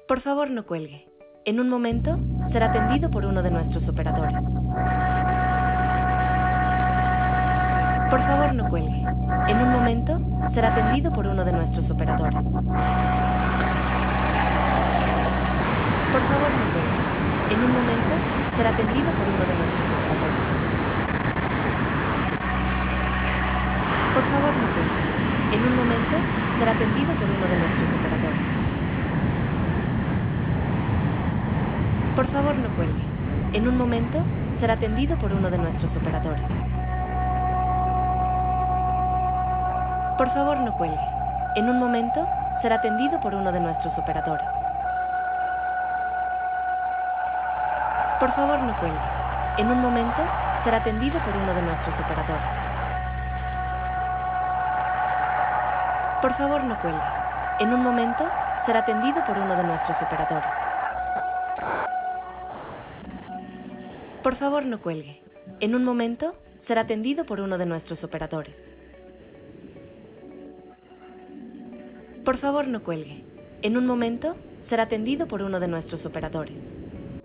Por favor, no cuelgue. En un momento será atendido por uno de nuestros operadores. Por favor, no cuelgue. En un momento será atendido por uno de nuestros operadores. Por favor, no cuelgue. En un momento será atendido por uno de nuestros operadores. Por favor, no cuelgue. En un momento será atendido por uno de nuestros operadores. Por favor, no cuelgue. En un momento será atendido por uno de nuestros operadores. Por favor, no cuelgue. En un momento será atendido por uno de nuestros operadores. Por favor, no cuelgue. En un momento será atendido por uno de nuestros operadores. Por favor, no cuelgue. En un momento será atendido por uno de nuestros operadores. Por favor, no cuelgue. En un momento será atendido por uno de nuestros operadores. Por favor, no cuelgue. En un momento será atendido por uno de nuestros operadores.